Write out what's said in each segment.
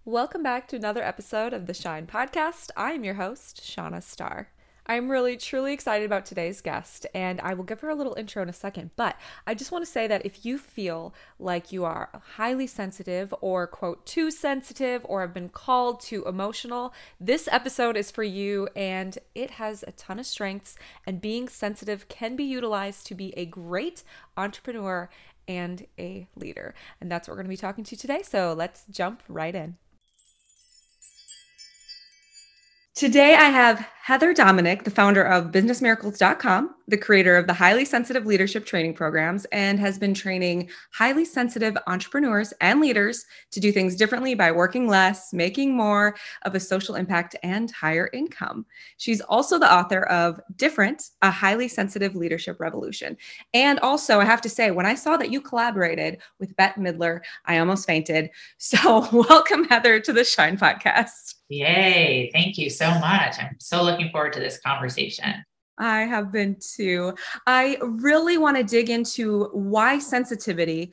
Welcome back to another episode of the Shine Podcast. I am your host, Shauna Starr. I'm really, truly excited about today's guest, and I will give her a little intro in a second. But I just want to say that if you feel like you are highly sensitive or, quote, too sensitive or have been called too emotional, this episode is for you, and it has a ton of strengths, and being sensitive can be utilized to be a great entrepreneur and a leader. And that's what we're going to be talking to today. So let's jump right in. Today, I have Heather Dominick, the founder of BusinessMiracles.com, the creator of the Highly Sensitive Leadership Training Programs, and has been training highly sensitive entrepreneurs and leaders to do things differently by working less, making more of a social impact, and higher income. She's also the author of Different, a Highly Sensitive Leadership Revolution. And also, I have to say, when I saw that you collaborated with Bette Midler, I almost fainted. So welcome, Heather, to the Shine Podcast. Yay. Thank you so much. I'm so looking forward to this conversation. I have been too. I really want to dig into why sensitivity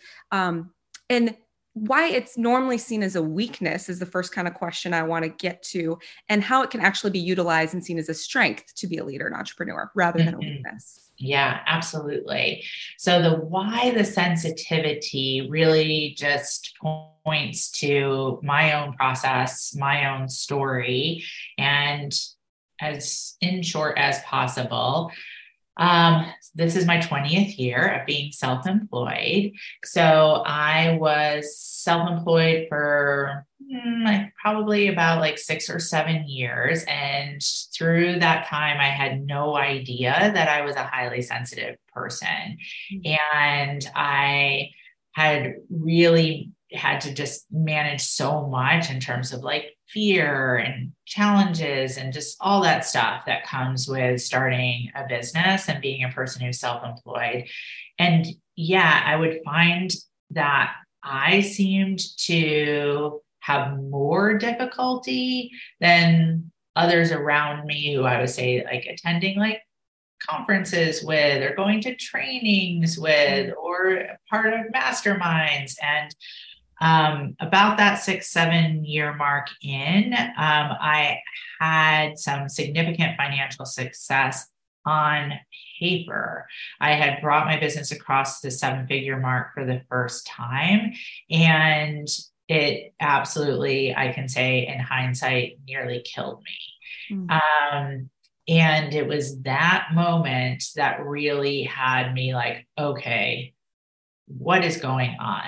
and why it's normally seen as a weakness is the first kind of question I want to get to, and how it can actually be utilized and seen as a strength to be a leader and entrepreneur rather than a weakness. Yeah, absolutely. So the sensitivity really just points to my own process, my own story, and as in short as possible. This is my 20th year of being self-employed. So I was self-employed for probably about 6 or 7 years. And through that time, I had no idea that I was a highly sensitive person. And I had really had to just manage so much in terms of fear and challenges and just all that stuff that comes with starting a business and being a person who's self-employed. And yeah, I would find that I seemed to have more difficulty than others around me who I would say attending conferences with, or going to trainings with, or part of masterminds. And about that 6-7 year mark I had some significant financial success on paper. I had brought my business across the 7-figure mark for the first time. And it absolutely, I can say in hindsight, nearly killed me. And it was that moment that really had me okay, what is going on?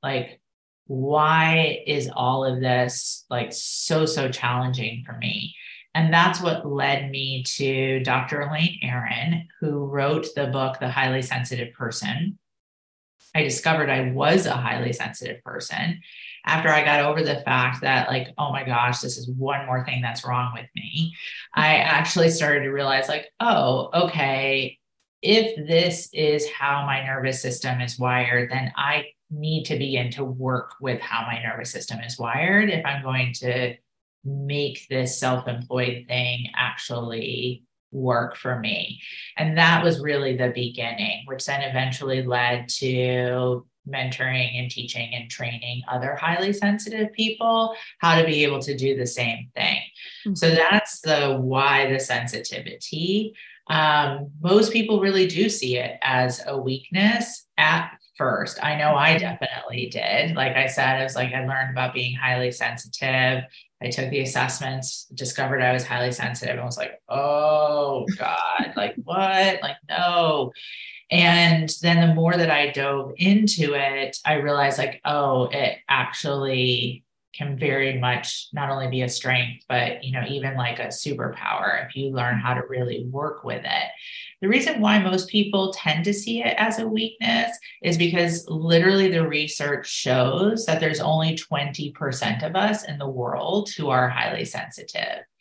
Why is all of this so challenging for me? And that's what led me to Dr. Elaine Aron, who wrote the book, The Highly Sensitive Person. I discovered I was a highly sensitive person after I got over the fact that oh my gosh, this is one more thing that's wrong with me. I actually started to realize oh, okay, if this is how my nervous system is wired, then I need to begin to work with how my nervous system is wired if I'm going to make this self-employed thing actually work for me. And that was really the beginning, which then eventually led to mentoring and teaching and training other highly sensitive people how to be able to do the same thing. So that's the why the sensitivity. Most people really do see it as a weakness at first. I know I definitely did. Like I said, it was I learned about being highly sensitive. I took the assessments, discovered I was highly sensitive, and was oh God, what? No. And then the more that I dove into it, I realized oh, it actually can very much not only be a strength, but, even a superpower if you learn how to really work with it. The reason why most people tend to see it as a weakness is because literally the research shows that there's only 20% of us in the world who are highly sensitive.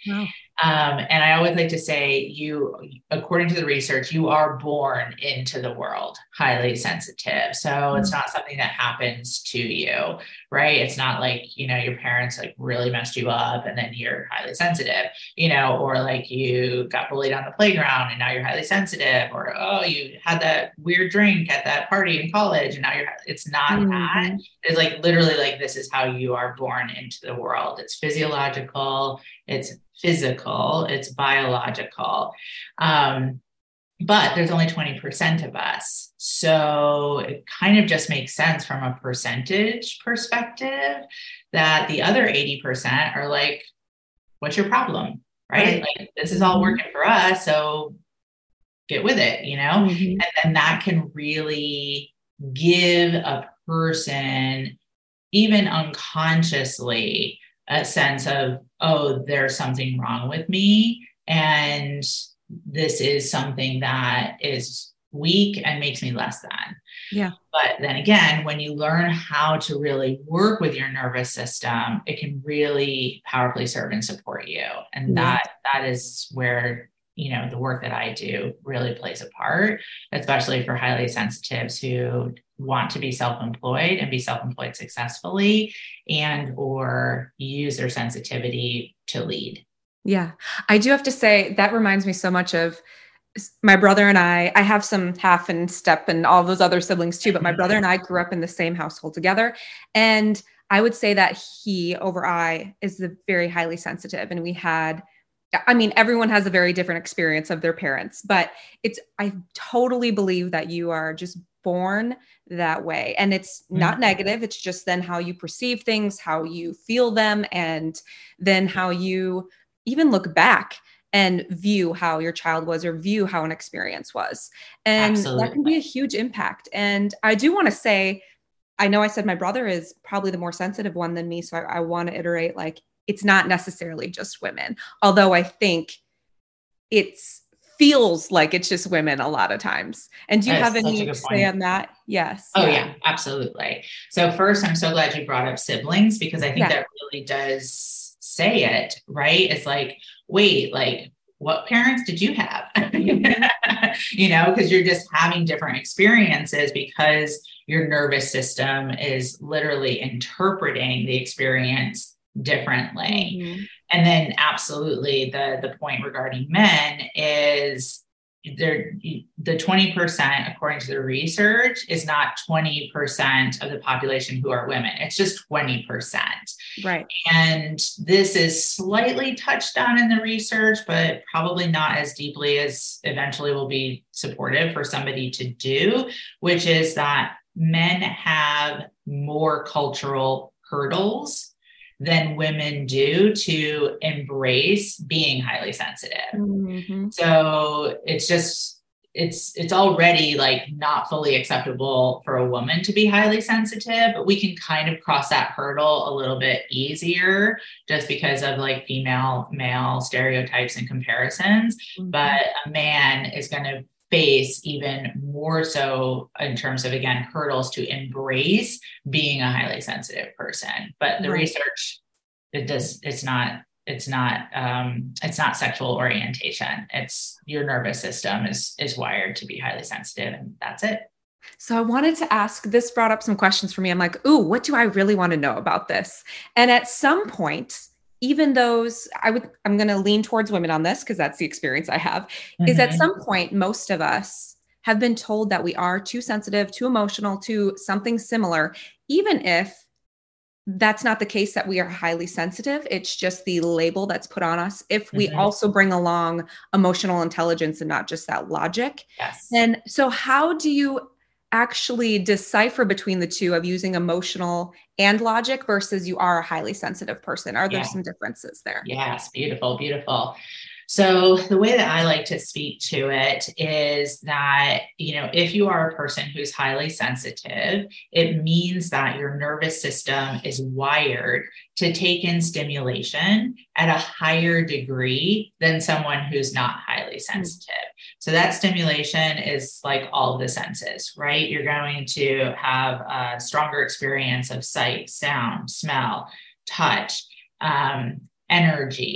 Wow. And I always like to say, according to the research, you are born into the world highly sensitive. So it's not something that happens to you, right? It's not like, your parents like really messed you up and then you're highly sensitive, or like you got bullied on the playground and now you're highly sensitive, or, oh, you had that weird drink at that party in college and now it's not that. It's like literally like, this is how you are born into the world. It's physiological, it's physical, it's biological. But there's only 20% of us. So it kind of just makes sense from a percentage perspective that the other 80% are like, what's your problem? Right? Like, this is all working for us. So get with it, And then that can really give a person, even unconsciously, a sense of, oh, there's something wrong with me. And this is something that is weak and makes me less than. Yeah. But then again, when you learn how to really work with your nervous system, it can really powerfully serve and support you. And that is where, the work that I do really plays a part, especially for highly sensitives who want to be self-employed and be self-employed successfully, and or use their sensitivity to lead. Yeah. I do have to say that reminds me so much of my brother and I have some half and step and all those other siblings too, but my brother and I grew up in the same household together. And I would say that he over I is very highly sensitive. And everyone has a very different experience of their parents, but I totally believe that you are just born that way. And it's not negative. It's just then how you perceive things, how you feel them, and then how you even look back and view how your child was or view how an experience was. And Absolutely. that can be a huge impact. And I do want to say, I know I said my brother is probably the more sensitive one than me. So I want to iterate, like, it's not necessarily just women, although I think it feels like it's just women a lot of times. And do you have any to say on that? Yes. Oh, yeah, absolutely. So first, I'm so glad you brought up siblings, because I think that really does say it, right? It's like, wait, like, what parents did you have? Because you're just having different experiences because your nervous system is literally interpreting the experience differently. And then absolutely the point regarding men is the 20%, according to the research, is not 20% of the population who are women. It's just 20%. Right. And this is slightly touched on in the research, but probably not as deeply as eventually will be supportive for somebody to do, which is that men have more cultural hurdles than women do to embrace being highly sensitive. So it's already like not fully acceptable for a woman to be highly sensitive, but we can kind of cross that hurdle a little bit easier just because of like female male stereotypes and comparisons. But a man is going to face even more so in terms of, again, hurdles to embrace being a highly sensitive person. But the research, it's not sexual orientation. It's your nervous system is wired to be highly sensitive, and that's it. So I wanted to ask, this brought up some questions for me. I'm like, ooh, what do I really want to know about this? And at some point, even those, I'm going to lean towards women on this because that's the experience I have, is at some point, most of us have been told that we are too sensitive, too emotional, to something similar, even if that's not the case, that we are highly sensitive. It's just the label that's put on us. If we also bring along emotional intelligence and not just that logic. Yes. And so how do you actually decipher between the two of using emotional and logic versus you are a highly sensitive person? Are there some differences there? Yes. Beautiful. Beautiful. So the way that I like to speak to it is that, if you are a person who's highly sensitive, it means that your nervous system is wired to take in stimulation at a higher degree than someone who's not highly sensitive. So that stimulation is like all the senses, right? You're going to have a stronger experience of sight, sound, smell, touch, energy,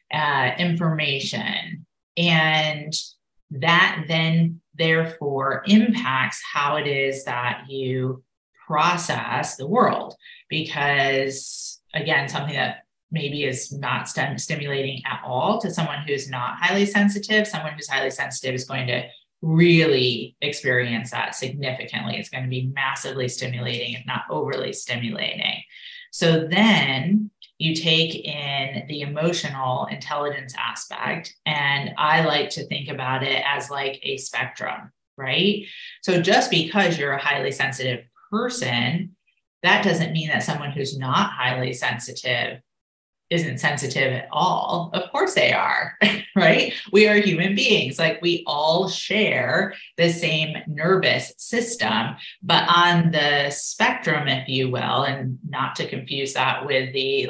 information. And that then therefore impacts how it is that you process the world. Because again, something that maybe is not stimulating at all to someone who's not highly sensitive, someone who's highly sensitive is going to really experience that significantly. It's going to be massively stimulating, if not overly stimulating. So then you take in the emotional intelligence aspect, and I like to think about it as like a spectrum, right? So just because you're a highly sensitive person, that doesn't mean that someone who's not highly sensitive isn't sensitive at all. Of course they are, right? We are human beings. Like, we all share the same nervous system, but on the spectrum, if you will, and not to confuse that with the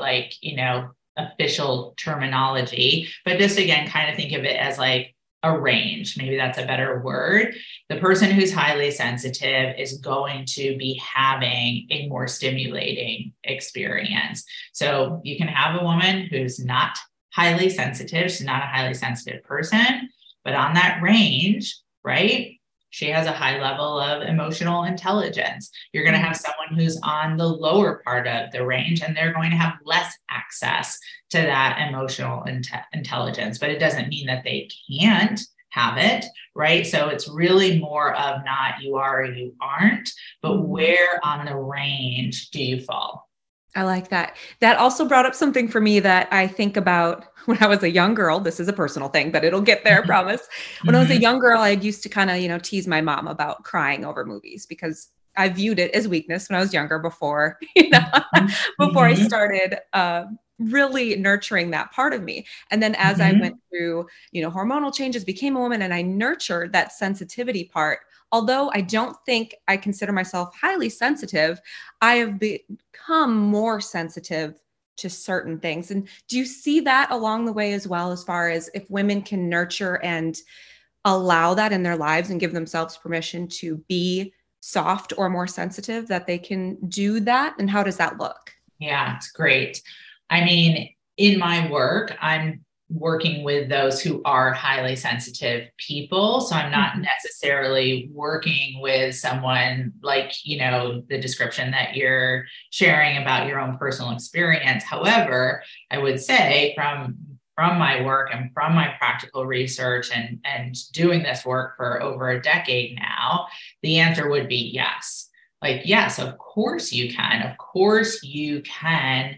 official terminology, but just again, kind of think of it as like a range. Maybe that's a better word. The person who's highly sensitive is going to be having a more stimulating experience. So you can have a woman who's not highly sensitive. She's not a highly sensitive person, but on that range, right? She has a high level of emotional intelligence. You're going to have someone who's on the lower part of the range, and they're going to have less access to that emotional intelligence, but it doesn't mean that they can't have it, right? So it's really more of not you are or you aren't, but where on the range do you fall? I like that. That also brought up something for me that I think about when I was a young girl. This is a personal thing, but it'll get there, I promise. When I was a young girl, I used to kind of, tease my mom about crying over movies because I viewed it as weakness when I was younger before, before I started really nurturing that part of me. And then as I went through, hormonal changes, became a woman, and I nurtured that sensitivity part. Although I don't think I consider myself highly sensitive, I have become more sensitive to certain things. And do you see that along the way as well, as far as if women can nurture and allow that in their lives and give themselves permission to be soft or more sensitive, that they can do that? And how does that look? Yeah, it's great. I mean, in my work, I'm working with those who are highly sensitive people. So I'm not necessarily working with someone like, the description that you're sharing about your own personal experience. However, I would say from my work and from my practical research and doing this work for over a decade now, the answer would be yes. Like, yes, of course you can. Of course you can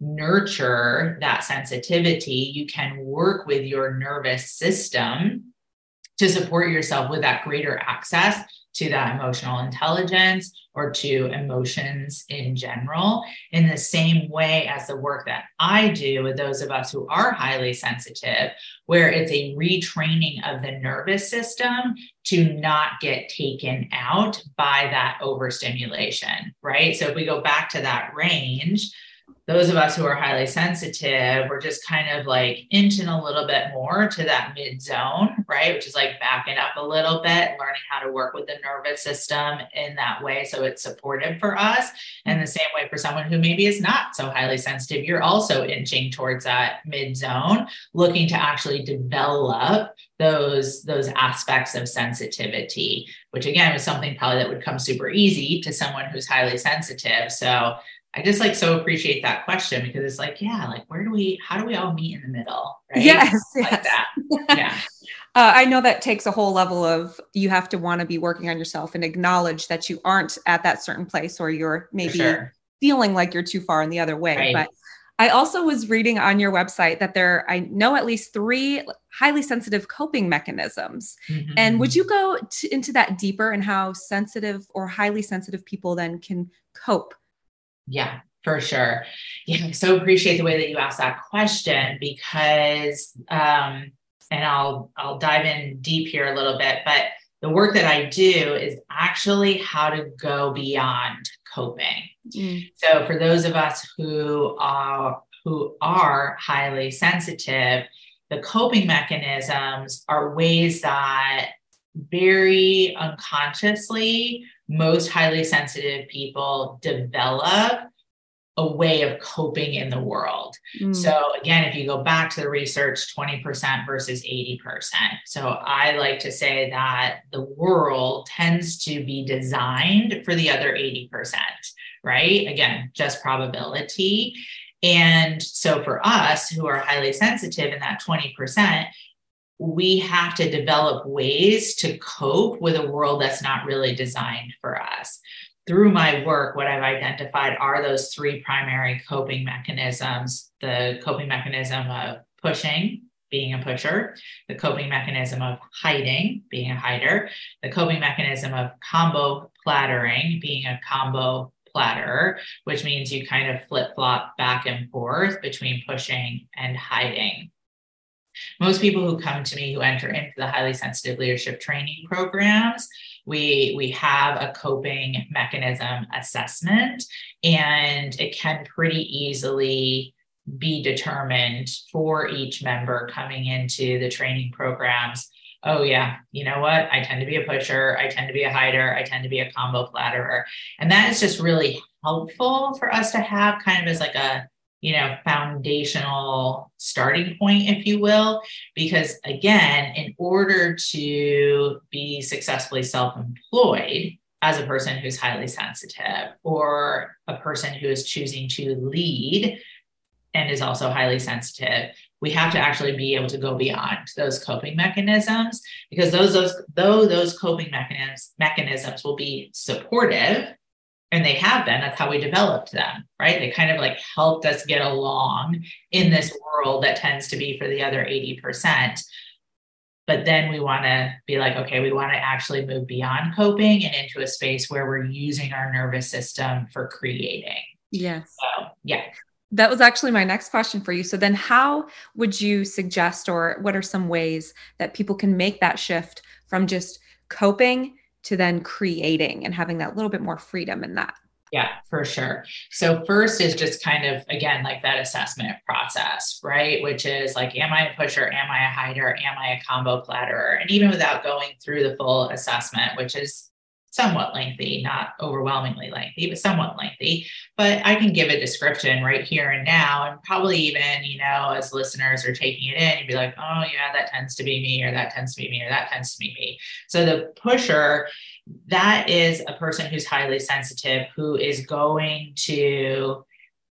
nurture that sensitivity. You can work with your nervous system to support yourself with that greater access to that emotional intelligence or to emotions in general, in the same way as the work that I do with those of us who are highly sensitive, where it's a retraining of the nervous system to not get taken out by that overstimulation, right? So if we go back to that range, those of us who are highly sensitive, we're just kind of like inching a little bit more to that mid zone, right? Which is like backing up a little bit, learning how to work with the nervous system in that way so it's supportive for us. And the same way for someone who maybe is not so highly sensitive, you're also inching towards that mid zone, looking to actually develop those aspects of sensitivity, which again is something probably that would come super easy to someone who's highly sensitive. So I just so appreciate that question, because it's like, yeah, like how do we all meet in the middle? Right? Yes. Like that. Yeah. I know that takes a whole level of, you have to want to be working on yourself and acknowledge that you aren't at that certain place, or you're maybe feeling like you're too far in the other way. Right. But I also was reading on your website that I know at least 3 highly sensitive coping mechanisms. And would you go into that deeper, and how sensitive or highly sensitive people then can cope? Yeah, for sure. Yeah, I so appreciate the way that you asked that question, because, and I'll dive in deep here a little bit, but the work that I do is actually how to go beyond coping. So for those of us who are highly sensitive, the coping mechanisms are ways that very unconsciously most highly sensitive people develop a way of coping in the world. So again, if you go back to the research, 20% versus 80%. So I like to say that the world tends to be designed for the other 80%, right? Again, just probability. And so for us who are highly sensitive in that 20%, we have to develop ways to cope with a world that's not really designed for us. Through my work, what I've identified are those three primary coping mechanisms: the coping mechanism of pushing, being a pusher, the coping mechanism of hiding, being a hider, the coping mechanism of combo plattering, being a combo platter, which means you kind of flip-flop back and forth between pushing and hiding. Most people who come to me who enter into the highly sensitive leadership training programs, we have a coping mechanism assessment, and it can pretty easily be determined for each member coming into the training programs. Oh yeah, you know what? I tend to be a pusher. I tend to be a hider. I tend to be a combo flatterer. And that is just really helpful for us to have kind of as like a, foundational starting point, if you will, because again, in order to be successfully self-employed as a person who's highly sensitive, or a person who is choosing to lead and is also highly sensitive, we have to actually be able to go beyond those coping mechanisms, because those coping mechanisms will be supportive. And they have been, that's how we developed them, right? They kind of like helped us get along in this world that tends to be for the other 80%. But then we want to be like, okay, we want to actually move beyond coping and into a space where we're using our nervous system for creating. Yes. So, yeah. That was actually my next question for you. So then how would you suggest, or what are some ways that people can make that shift from just coping to then creating and having that little bit more freedom in that? Yeah, for sure. So first is just kind of, again, like that assessment process, right? Which is like, am I a pusher? Am I a hider? Am I a combo flatterer? And even without going through the full assessment, which is somewhat lengthy, not overwhelmingly lengthy, but somewhat lengthy, but I can give a description right here and now, and probably even, as listeners are taking it in, you'd be like, oh yeah, that tends to be me, or that tends to be me, or that tends to be me. So the pusher, that is a person who's highly sensitive, who is going to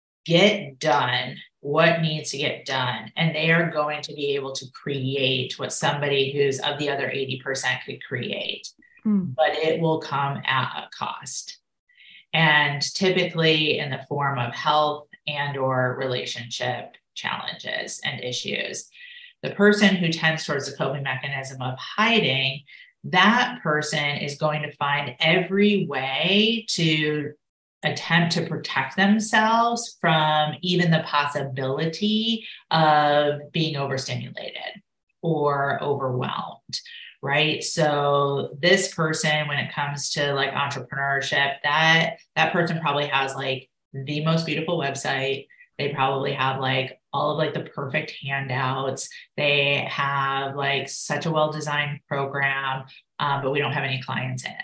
get done what needs to get done. And they are going to be able to create what somebody who's of the other 80% could create. But it will come at a cost, and typically in the form of health and or relationship challenges and issues. The person who tends towards the coping mechanism of hiding, that person is going to find every way to attempt to protect themselves from even the possibility of being overstimulated or overwhelmed. Right. So this person, when it comes to like entrepreneurship, that person probably has like the most beautiful website. They probably have like all of like the perfect handouts. They have like such a well-designed program, but we don't have any clients in it.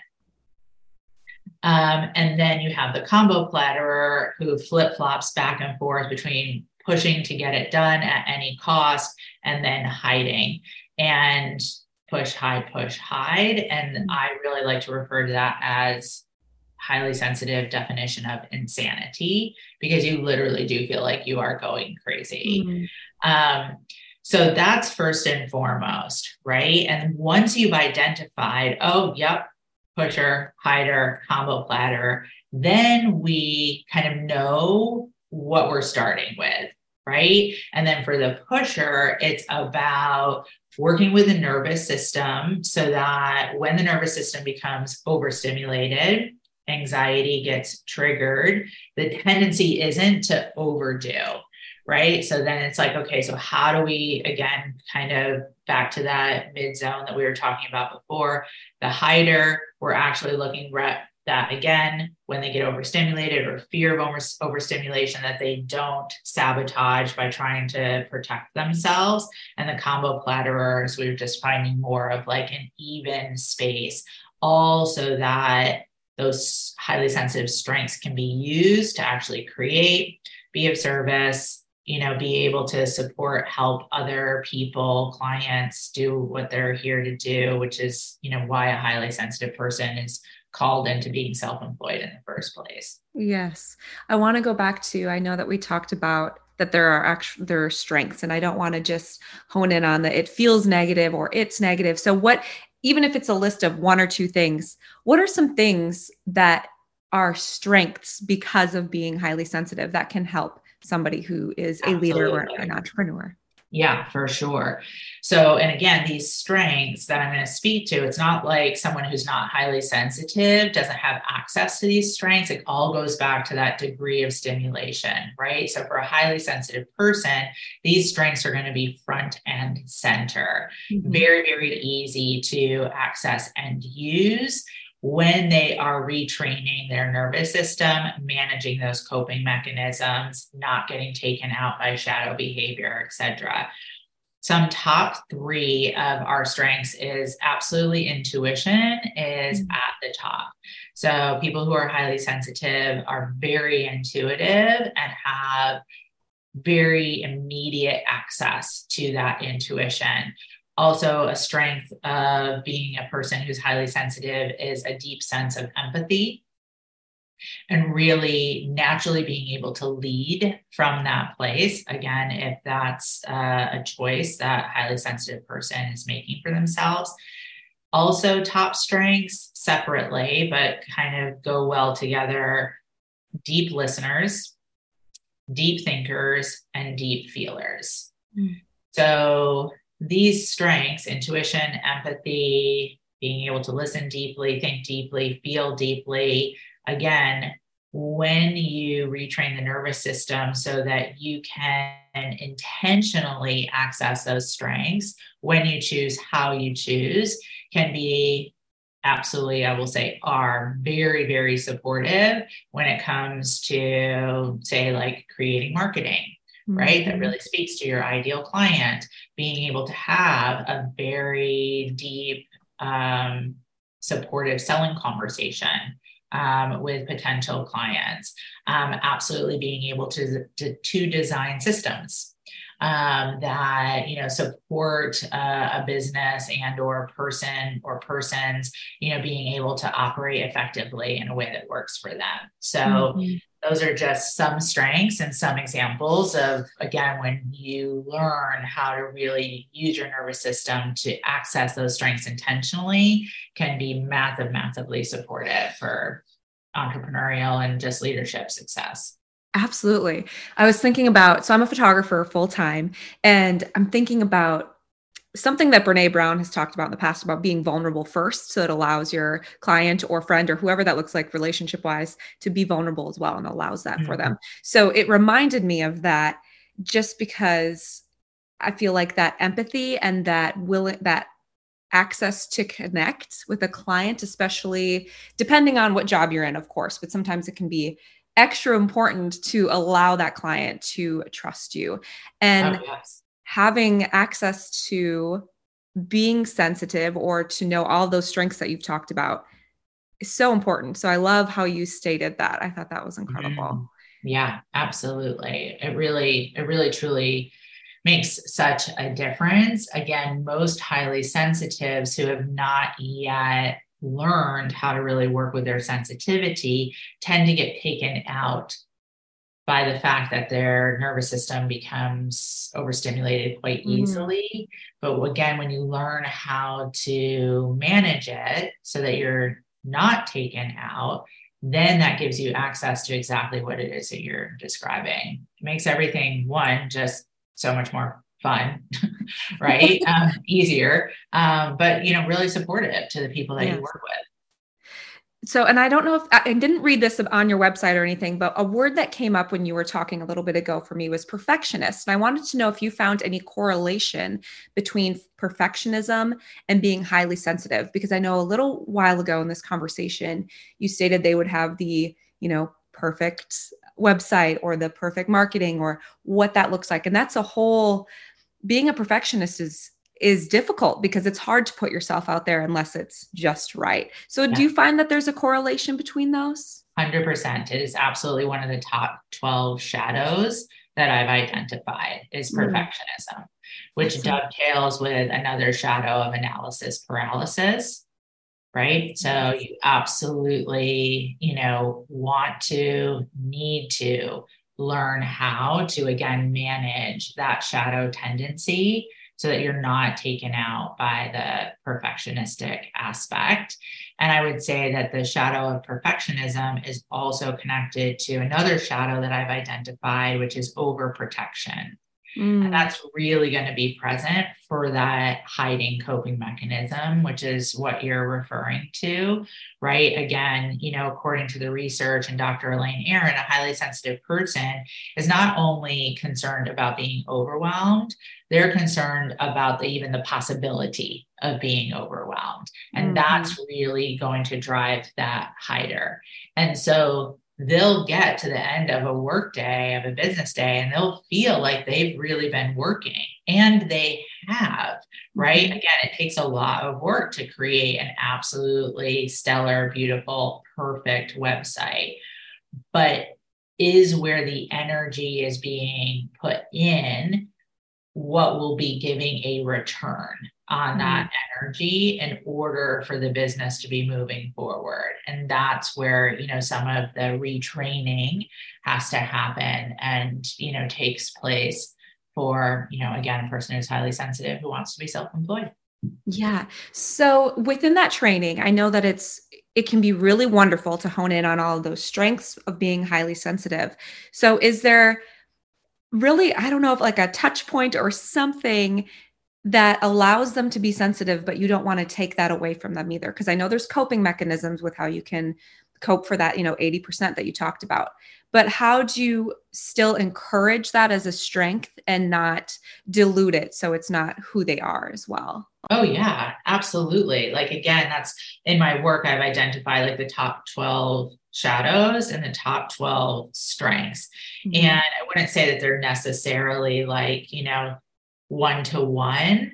And then you have the combo flatterer who flip-flops back and forth between pushing to get it done at any cost and then hiding. And push, hide. And I really like to refer to that as highly sensitive definition of insanity, because you literally do feel like you are going crazy. So that's first and foremost, right? And once you've identified, oh, yep, pusher, hider, combo platter, then we kind of know what we're starting with, right? And then for the pusher, it's about working with the nervous system so that when the nervous system becomes overstimulated, anxiety gets triggered, the tendency isn't to overdo, right? So then it's like, okay, so how do we, again, kind of back to that mid zone that we were talking about before, the hider, we're actually looking that again, when they get overstimulated or fear of overstimulation, that they don't sabotage by trying to protect themselves. And the combo flatterers, we're just finding more of like an even space, all so that those highly sensitive strengths can be used to actually create, be of service, be able to support, help other people, clients do what they're here to do, which is, why a highly sensitive person is called into being self-employed in the first place. Yes. I want to go back to, I know that we talked about that there are strengths, and I don't want to just hone in on that it feels negative or it's negative. So even if it's a list of one or two things, what are some things that are strengths because of being highly sensitive that can help somebody who is a leader or an entrepreneur? Yeah, for sure. So, and again, these strengths that I'm going to speak to, it's not like someone who's not highly sensitive doesn't have access to these strengths. It all goes back to that degree of stimulation, right? So for a highly sensitive person, these strengths are going to be front and center, very, very easy to access and use when they are retraining their nervous system, managing those coping mechanisms, not getting taken out by shadow behavior, etc. Some top three of our strengths is absolutely intuition is at the top. So people who are highly sensitive are very intuitive and have very immediate access to that intuition. Also, a strength of being a person who's highly sensitive is a deep sense of empathy and really naturally being able to lead from that place. Again, if that's a choice that a highly sensitive person is making for themselves. Also, top strengths separately, but kind of go well together, deep listeners, deep thinkers, and deep feelers. So these strengths, intuition, empathy, being able to listen deeply, think deeply, feel deeply, again, when you retrain the nervous system so that you can intentionally access those strengths, when you choose how you choose, can be absolutely, I will say, are very, very supportive when it comes to, say, like creating marketing. Right? That really speaks to your ideal client, being able to have a very deep, supportive selling conversation with potential clients. Absolutely being able to design systems that support a business and or person or persons being able to operate effectively in a way that works for them. So those are just some strengths and some examples of, again, when you learn how to really use your nervous system to access those strengths intentionally, can be massively supportive for entrepreneurial and just leadership success. Absolutely. I was thinking about, so I'm a photographer full time, and I'm thinking about something that Brene Brown has talked about in the past about being vulnerable first. So it allows your client or friend or whoever that looks like relationship wise to be vulnerable as well and allows that for them. So it reminded me of that just because I feel like that empathy and that access to connect with a client, especially depending on what job you're in, of course, but sometimes it can be extra important to allow that client to trust you. And having access to being sensitive or to know all those strengths that you've talked about is so important. So I love how you stated that. I thought that was incredible. Yeah, absolutely. It really truly makes such a difference. Again, most highly sensitives who have not yet learned how to really work with their sensitivity tend to get taken out by the fact that their nervous system becomes overstimulated quite easily. But again, when you learn how to manage it so that you're not taken out, then that gives you access to exactly what it is that you're describing. It makes everything, one, just so much more fun, right? Easier, but really supportive to the people that you work with. So, and I don't know if I didn't read this on your website or anything, but a word that came up when you were talking a little bit ago for me was perfectionist. And I wanted to know if you found any correlation between perfectionism and being highly sensitive, because I know a little while ago in this conversation, you stated they would have the, perfect website or the perfect marketing or what that looks like. And that's being a perfectionist is is difficult because it's hard to put yourself out there unless it's just right. So do Yeah. you find that there's a correlation between those? 100%. It is absolutely one of the top 12 shadows that I've identified is perfectionism, which Excellent. dovetails with another shadow of analysis paralysis, right? So Yes. you absolutely, want to, need to learn how to, again, manage that shadow tendency so that you're not taken out by the perfectionistic aspect. And I would say that the shadow of perfectionism is also connected to another shadow that I've identified, which is overprotection. And Mm. that's really going to be present for that hiding coping mechanism, which is what you're referring to, right? Again, according to the research and Dr. Elaine Aron, a highly sensitive person is not only concerned about being overwhelmed, they're concerned about even the possibility of being overwhelmed. And Mhm. that's really going to drive that hider. And so they'll get to the end of a work day, of a business day, and they'll feel like they've really been working, and they have, right? Mhm. Again, it takes a lot of work to create an absolutely stellar, beautiful, perfect website, but is where the energy is being put in what will be giving a return on Mhm. that energy in order for the business to be moving forward. And that's where, some of the retraining has to happen and, takes place for, again, a person who's highly sensitive who wants to be self-employed. Yeah. So within that training, I know that it can be really wonderful to hone in on all of those strengths of being highly sensitive. So is there really, I don't know if like a touch point or something that allows them to be sensitive, but you don't want to take that away from them either? Because I know there's coping mechanisms with how you can cope for that, 80% that you talked about. But how do you still encourage that as a strength and not dilute it so it's not who they are as well? Oh yeah, absolutely. Like again, that's in my work, I've identified like the top 12 shadows and the top 12 strengths. And Mhm. I wouldn't say that they're necessarily like, one to one,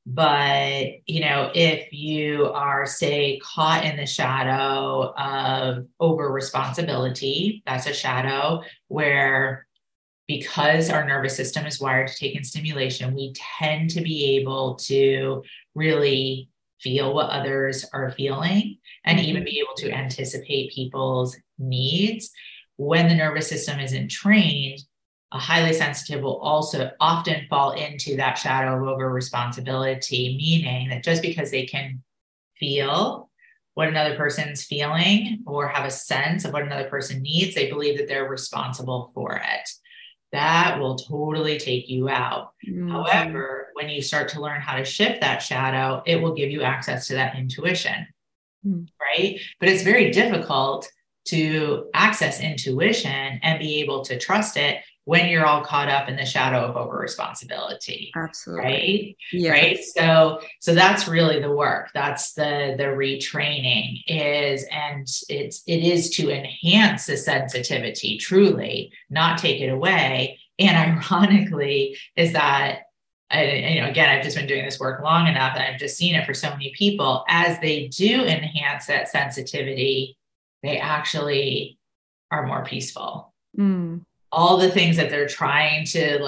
but if you are, say, caught in the shadow of over responsibility, that's a shadow where because our nervous system is wired to take in stimulation, we tend to be able to really feel what others are feeling and even Mhm. be able to anticipate people's needs. When the nervous system isn't trained, a highly sensitive will also often fall into that shadow of over responsibility, meaning that just because they can feel what another person's feeling or have a sense of what another person needs, they believe that they're responsible for it. That will totally take you out. Mhm. However, when you start to learn how to shift that shadow, it will give you access to that intuition, Mhm. right? But it's very difficult to access intuition and be able to trust it when you're all caught up in the shadow of over responsibility. Absolutely. Right. Right. Yes. So that's really the work. That's the retraining is, and it is to enhance the sensitivity, truly, not take it away. And ironically, is that again, I've just been doing this work long enough and I've just seen it for so many people. As they do enhance that sensitivity, they actually are more peaceful. Mm. All the things that they're trying to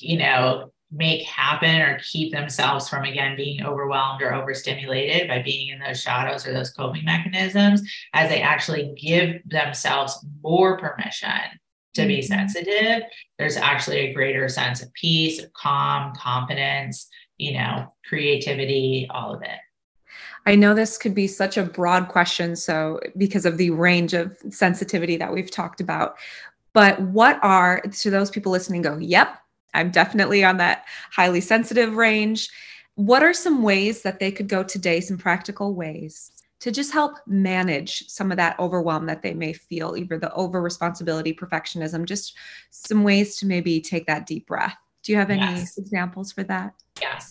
make happen or keep themselves from again being overwhelmed or overstimulated by being in those shadows or those coping mechanisms, as they actually give themselves more permission to be Mhm. sensitive, there's actually a greater sense of peace, of calm, confidence, creativity, all of it. I know this could be such a broad question, so because of the range of sensitivity that we've talked about, but what are, to those people listening, go, yep, I'm definitely on that highly sensitive range. What are some ways that they could go today, some practical ways to just help manage some of that overwhelm that they may feel, either the over responsibility, perfectionism, just some ways to maybe take that deep breath? Do you have any Yes. examples for that? Yes.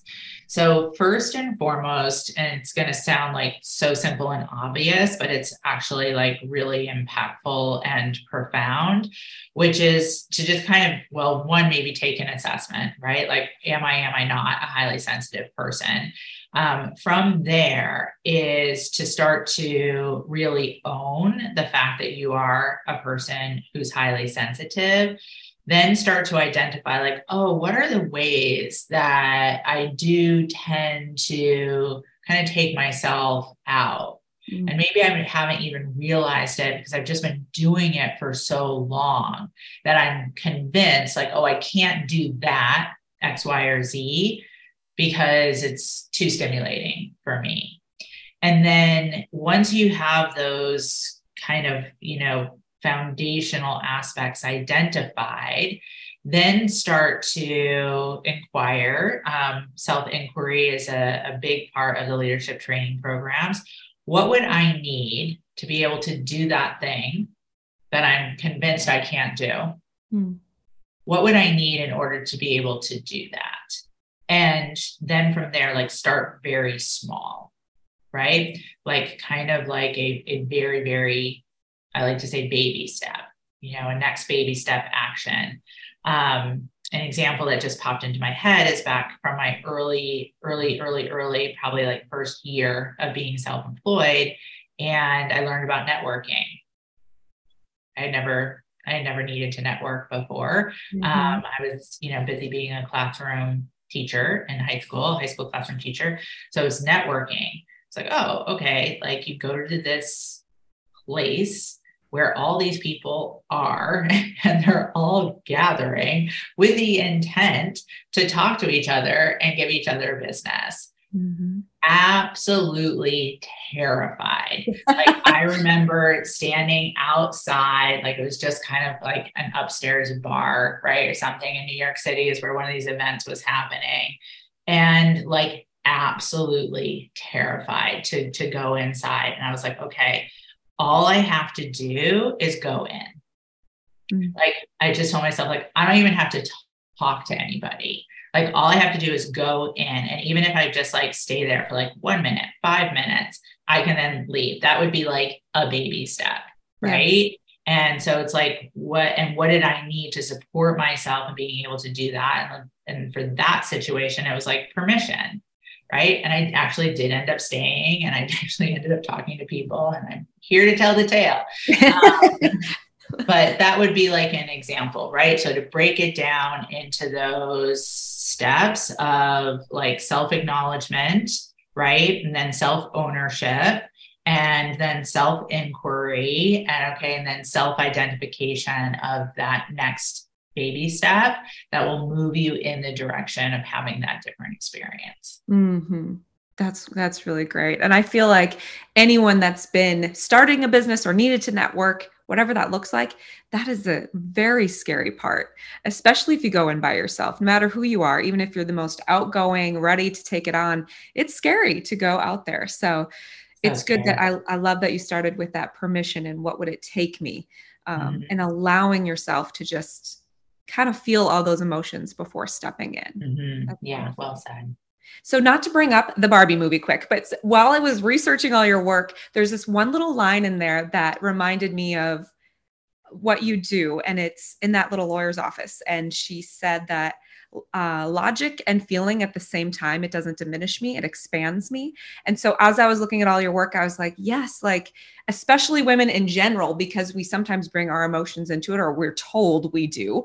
So first and foremost, and it's going to sound like so simple and obvious, but it's actually like really impactful and profound, which is to just kind of, well, one, maybe take an assessment, right? Like, am I not a highly sensitive person? From there is to start to really own the fact that you are a person who's highly sensitive, then start to identify like, oh, what are the ways that I do tend to kind of take myself out? Mm. And maybe I haven't even realized it because I've just been doing it for so long that I'm convinced like, oh, I can't do that X, Y, or Z because it's too stimulating for me. And then once you have those kind of, foundational aspects identified, then start to inquire. Self-inquiry is a big part of the leadership training programs. What would I need to be able to do that thing that I'm convinced I can't do? Mm. What would I need in order to be able to do that? And then from there, like start very small, right? Like kind of like a very, very, I like to say baby step, a next baby step action. An example that just popped into my head is back from my early, probably like first year of being self-employed. And I learned about networking. I had never needed to network before. Mm-hmm. I was, busy being a classroom teacher in high school classroom teacher. So it was networking. It's like, oh, okay. Like you go to this place where all these people are and they're all gathering with the intent to talk to each other and give each other business. Mm-hmm. Absolutely terrified. Like I remember standing outside, like it was just kind of like an upstairs bar, right? Or something in New York City is where one of these events was happening. And like absolutely terrified to go inside. And I was like, okay, all I have to do is go in. Mm-hmm. Like I just told myself, like, I don't even have to talk to anybody. Like all I have to do is go in. And even if I just like stay there for like 1 minute, 5 minutes, I can then leave. That would be like a baby step. Right. Yes. And so it's like, what did I need to support myself and being able to do that? And for that situation, it was like permission. Right. And I actually did end up staying and I actually ended up talking to people and I'm here to tell the tale. But that would be like an example, right? So to break it down into those steps of like self-acknowledgement, right? And then self-ownership and then self-inquiry and then self-identification of that next baby step that will move you in the direction of having that different experience. Mm-hmm. That's really great. And I feel like anyone that's been starting a business or needed to network, whatever that looks like, that is a very scary part, especially if you go in by yourself, no matter who you are, even if you're the most outgoing, ready to take it on, it's scary to go out there. So it's good that I love that you started with that permission and what would it take me, and allowing yourself to just kind of feel all those emotions before stepping in. Mm-hmm. Yeah, well said. So not to bring up the Barbie movie quick, but while I was researching all your work, there's this one little line in there that reminded me of what you do. And it's in that little lawyer's office. And she said that logic and feeling at the same time, it doesn't diminish me, it expands me. And so as I was looking at all your work, I was like, yes, like especially women in general, because we sometimes bring our emotions into it, or we're told we do.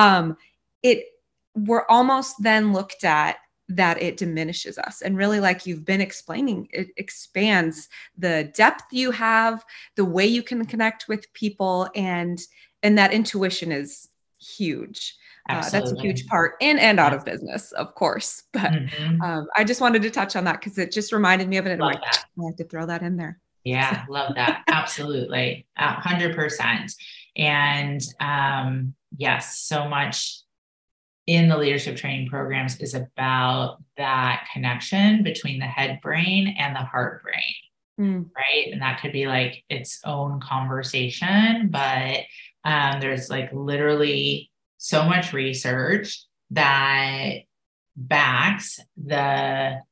We're almost then looked at that it diminishes us. And really, like you've been explaining, it expands the depth you have, the way you can connect with people, and that intuition is huge. That's a huge part in and out of business, of course. But I just wanted to touch on that because it just reminded me of it. And I'm like, I have to throw that in there. Yeah, love that. Absolutely. 100%. And yes, so much in the leadership training programs is about that connection between the head brain and the heart brain, right? And that could be like its own conversation, but there's like literally so much research that backs the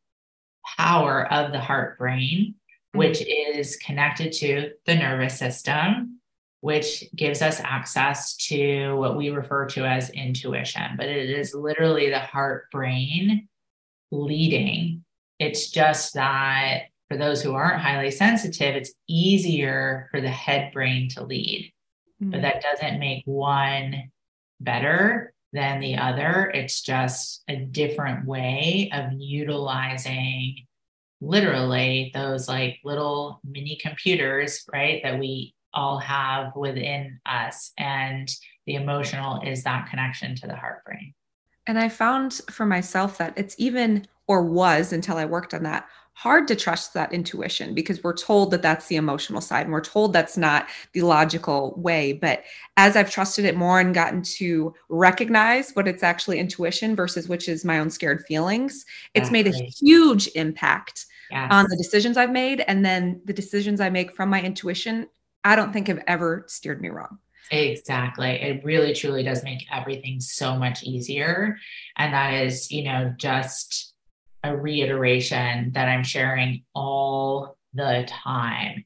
power of the heart brain, which is connected to the nervous system, which gives us access to what we refer to as intuition. But it is literally the heart brain leading. It's just that for those who aren't highly sensitive, it's easier for the head brain to lead. But that doesn't make one better than the other. It's just a different way of utilizing literally those like little mini computers, right, that we all have within us. And the emotional is that connection to the heart brain. And I found for myself that it's even, or was until I worked on that, hard to trust that intuition because we're told that that's the emotional side and we're told that's not the logical way. But as I've trusted it more and gotten to recognize what it's actually intuition versus which is my own scared feelings, it's made a huge impact on the decisions I've made. And then the decisions I make from my intuition, I don't think have ever steered me wrong. Exactly. It really truly does make everything so much easier. And that is, just a reiteration that I'm sharing all the time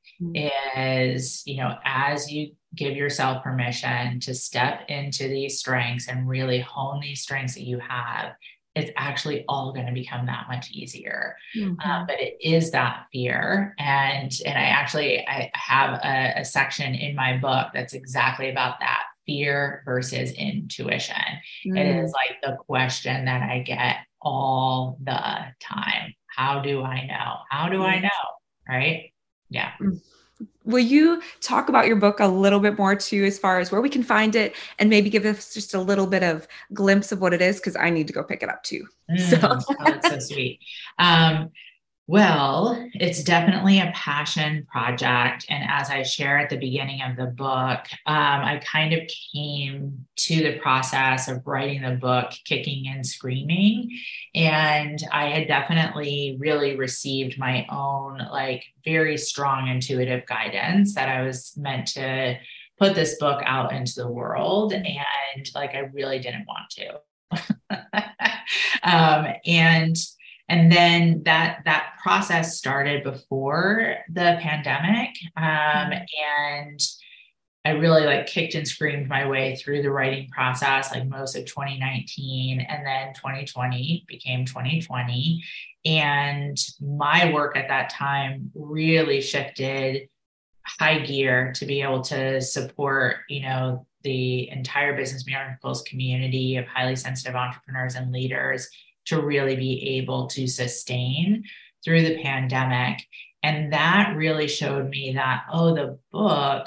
is, as you give yourself permission to step into these strengths and really hone these strengths that you have, it's actually all going to become that much easier. But it is that fear. And I have a section in my book that's exactly about that: fear versus intuition. It is like the question that I get all the time. How do I know? How do I know? Right? Yeah. Will you talk about your book a little bit more too, as far as where we can find it and maybe give us just a little bit of glimpse of what it is? Because I need to go pick it up too. That's so sweet. Well, it's definitely a passion project. And as I share at the beginning of the book, I kind of came to the process of writing the book kicking and screaming. And I had definitely really received my own, like, very strong intuitive guidance that I was meant to put this book out into the world. And like, I really didn't want to. And then that process started before the pandemic. And I really like kicked and screamed my way through the writing process, like most of 2019, and then 2020 became 2020. And my work at that time really shifted high gear to be able to support, the entire Business Miracles community of highly sensitive entrepreneurs and leaders to really be able to sustain through the pandemic. And that really showed me that, the book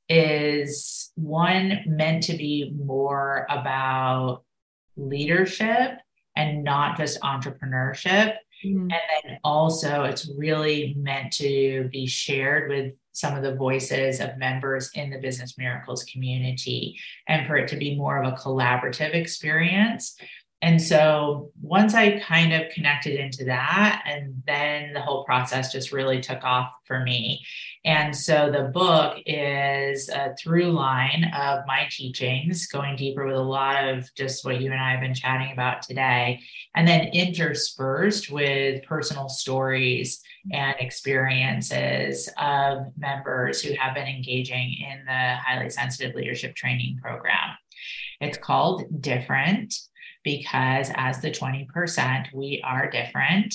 is one meant to be more about leadership and not just entrepreneurship. And then also it's really meant to be shared with some of the voices of members in the Business Miracles community and for it to be more of a collaborative experience. And so once I kind of connected into that, and then the whole process just really took off for me. And so the book is a through line of my teachings, going deeper with a lot of just what you and I have been chatting about today, and then interspersed with personal stories and experiences of members who have been engaging in the Highly Sensitive Leadership Training Program. It's called Different, because as the 20%, we are different.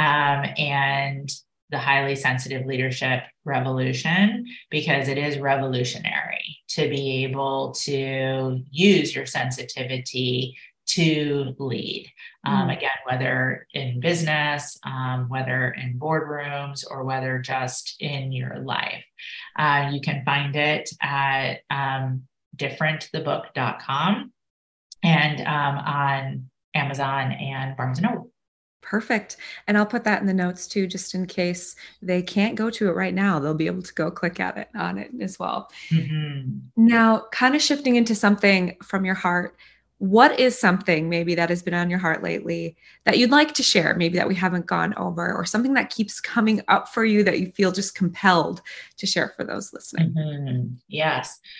And the Highly Sensitive Leadership Revolution, because it is revolutionary to be able to use your sensitivity to lead. Again, whether in business, whether in boardrooms, or whether just in your life. You can find it at differentthebook.com. and on Amazon and Barnes & Noble. Perfect. And I'll put that in the notes too, just in case they can't go to it right now. They'll be able to go click at it on it as well. Now, kind of shifting into something from your heart, what is something maybe that has been on your heart lately that you'd like to share, maybe that we haven't gone over, or something that keeps coming up for you that you feel just compelled to share for those listening? Yes.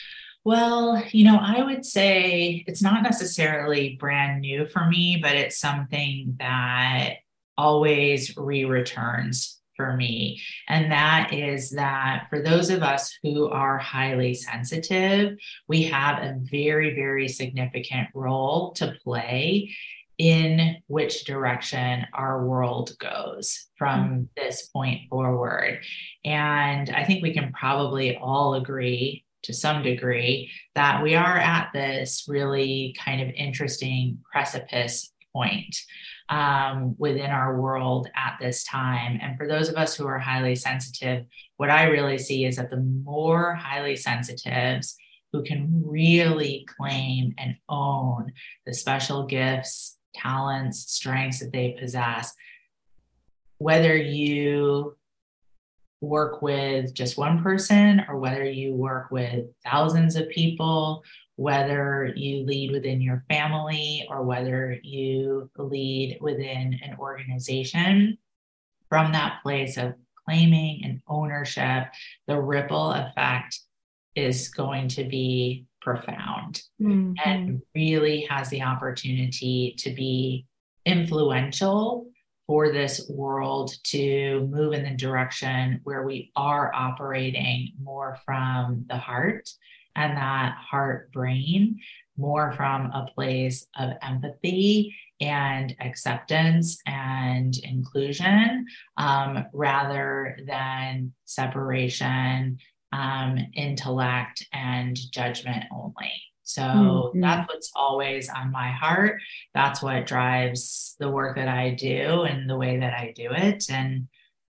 Well, I would say it's not necessarily brand new for me, but it's something that always returns for me. And that is that for those of us who are highly sensitive, we have a very, very significant role to play in which direction our world goes from this point forward. And I think we can probably all agree to some degree that we are at this really kind of interesting precipice point within our world at this time. And for those of us who are highly sensitive, what I really see is that the more highly sensitives who can really claim and own the special gifts, talents, strengths that they possess, whether you work with just one person or whether you work with thousands of people, whether you lead within your family or whether you lead within an organization, from that place of claiming and ownership, the ripple effect is going to be profound and really has the opportunity to be influential for this world to move in the direction where we are operating more from the heart and that heart brain, more from a place of empathy and acceptance and inclusion, rather than separation, intellect, and judgment only. So that's what's always on my heart. That's what drives the work that I do and the way that I do it. And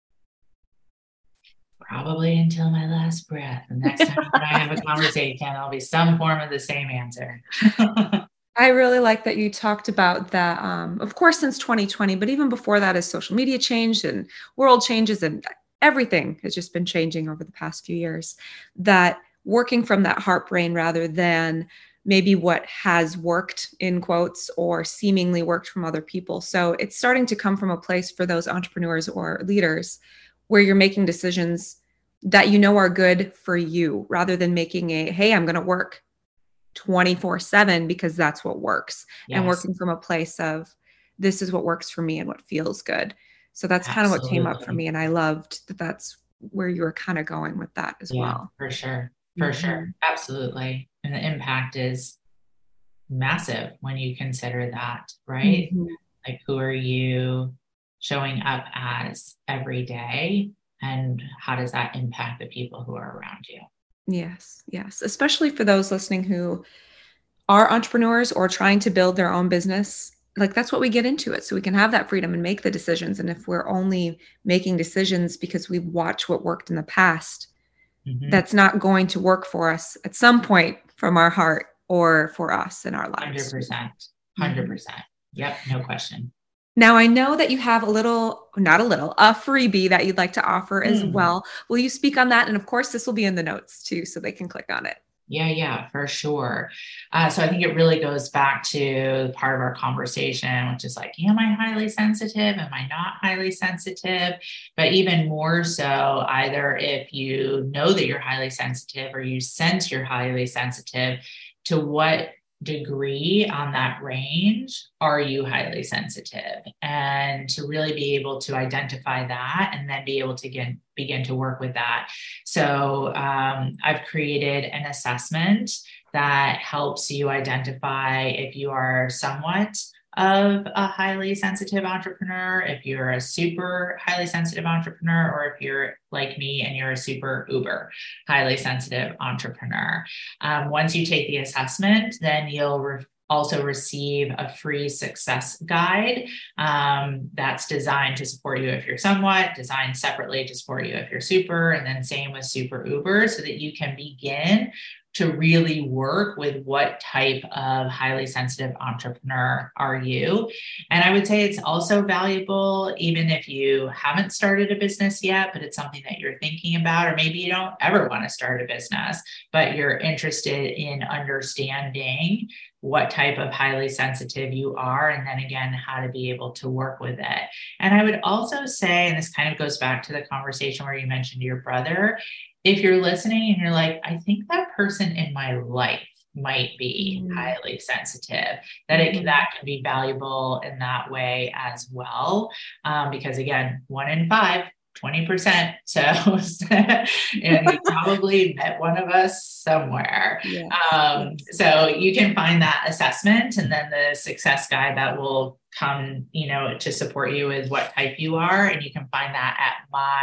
probably until my last breath. The next time that I have a conversation, there'll be some form of the same answer. I really like that you talked about that, of course, since 2020, but even before that, as social media changed and world changes and everything has just been changing over the past few years, that working from that heart brain rather than maybe what has worked in quotes or seemingly worked from other people. So it's starting to come from a place for those entrepreneurs or leaders where you're making decisions that you know are good for you rather than making hey, I'm going to work 24/7 because that's what works. Yes. And working from a place of this is what works for me and what feels good. So that's kind of what came up for me. And I loved that that's where you were kind of going with that as well. For sure. For sure. Absolutely. And the impact is massive when you consider that, right? Like, who are you showing up as every day? And how does that impact the people who are around you? Yes. Yes. Especially for those listening who are entrepreneurs or trying to build their own business. Like, that's what we get into it. So we can have that freedom and make the decisions. And if we're only making decisions because we've watched what worked in the past, that's not going to work for us at some point from our heart or for us in our lives. 100%. 100%. Yep. No question. Now, I know that you have a freebie that you'd like to offer as well. Will you speak on that? And of course, this will be in the notes too, so they can click on it. Yeah, for sure. So I think it really goes back to part of our conversation, which is like, am I highly sensitive? Am I not highly sensitive? But even more so, either if you know that you're highly sensitive or you sense you're highly sensitive, to what degree on that range are you highly sensitive? And to really be able to identify that and then be able to begin to work with that. So I've created an assessment that helps you identify if you are somewhat of a highly sensitive entrepreneur, if you're a super highly sensitive entrepreneur, or if you're like me and you're a super uber highly sensitive entrepreneur. Once you take the assessment, then you'll also receive a free success guide that's designed to support you if you're somewhat, designed separately to support you if you're super, and then same with super uber, so that you can begin to really work with what type of highly sensitive entrepreneur are you. And I would say it's also valuable, even if you haven't started a business yet, but it's something that you're thinking about, or maybe you don't ever want to start a business, but you're interested in understanding what type of highly sensitive you are, and then again, how to be able to work with it. And I would also say, and this kind of goes back to the conversation where you mentioned your brother, if you're listening and you're like, I think that person in my life might be highly sensitive, that can be valuable in that way as well. Because again, 1 in 5, 20%. So, and you probably met one of us somewhere. So you can find that assessment and then the success guide that will come, to support you with what type you are. And you can find that at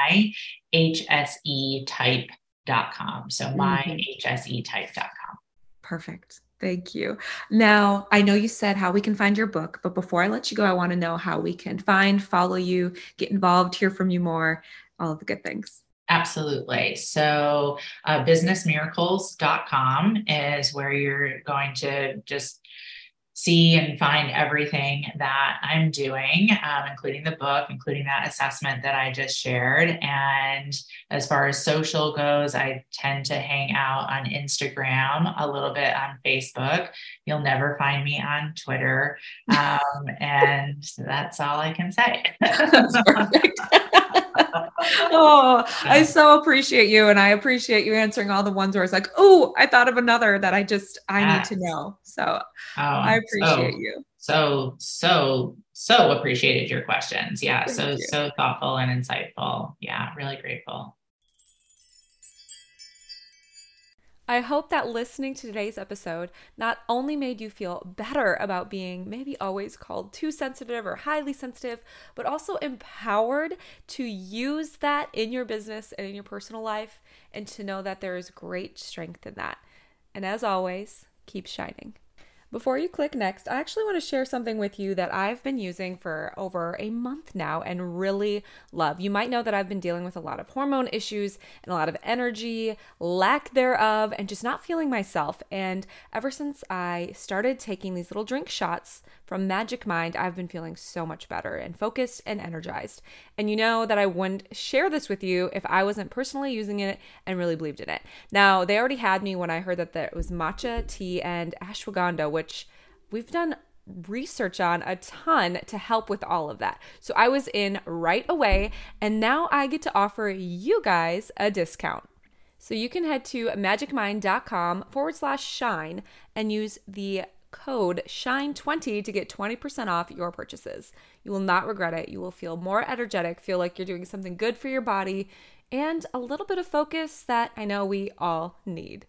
myhsetype.com. So myhsetype.com. Perfect. Thank you. Now, I know you said how we can find your book, but before I let you go, I want to know how we can follow you, get involved, hear from you more, all of the good things. Absolutely. So businessmiracles.com is where you're going to just see and find everything that I'm doing, including the book, including that assessment that I just shared. And as far as social goes, I tend to hang out on Instagram, a little bit on Facebook. You'll never find me on Twitter. And that's all I can say. That's perfect. Oh, I so appreciate you. And I appreciate you answering all the ones where it's like, oh, I thought of another that I need to know. So I appreciate you. So appreciated your questions. Yeah. So thoughtful and insightful. Yeah. Really grateful. I hope that listening to today's episode not only made you feel better about being maybe always called too sensitive or highly sensitive, but also empowered to use that in your business and in your personal life, and to know that there is great strength in that. And as always, keep shining. Before you click next, I actually want to share something with you that I've been using for over a month now and really love. You might know that I've been dealing with a lot of hormone issues and a lot of energy, lack thereof, and just not feeling myself. And ever since I started taking these little drink shots from Magic Mind, I've been feeling so much better and focused and energized. And you know that I wouldn't share this with you if I wasn't personally using it and really believed in it. Now, they already had me when I heard that there was matcha, tea, and ashwagandha, which we've done research on a ton to help with all of that. So I was in right away, and now I get to offer you guys a discount. So you can head to magicmind.com/shine and use the code SHINE20 to get 20% off your purchases. You will not regret it. You will feel more energetic, feel like you're doing something good for your body, and a little bit of focus that I know we all need.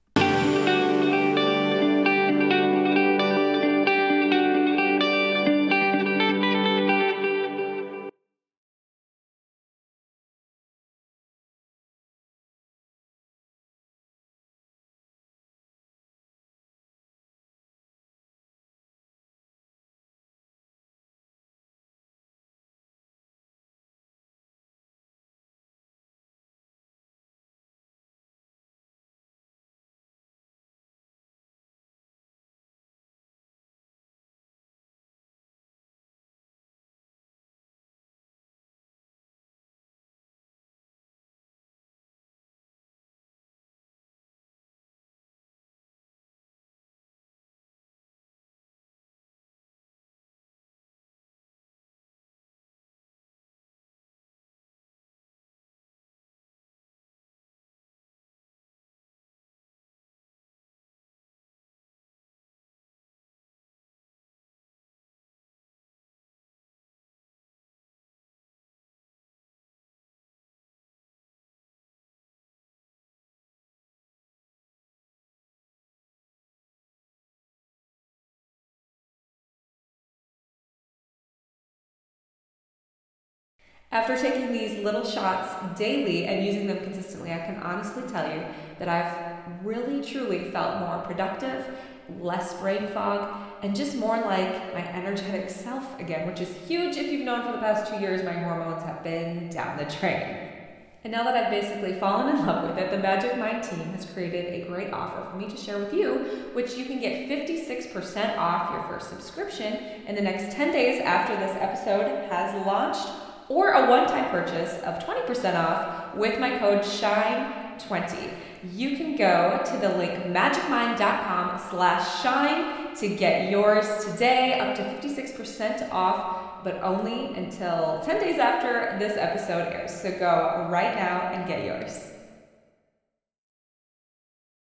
After taking these little shots daily and using them consistently, I can honestly tell you that I've really truly felt more productive, less brain fog, and just more like my energetic self again, which is huge. If you've known for the past 2 years, my hormones have been down the drain. And now that I've basically fallen in love with it, the Magic Mind team has created a great offer for me to share with you, which you can get 56% off your first subscription in the next 10 days after this episode has launched, or a one-time purchase of 20% off with my code SHINE20. you can go to the link magicmind.com/shine to get yours today, up to 56% off, but only until 10 days after this episode airs. So go right now and get yours.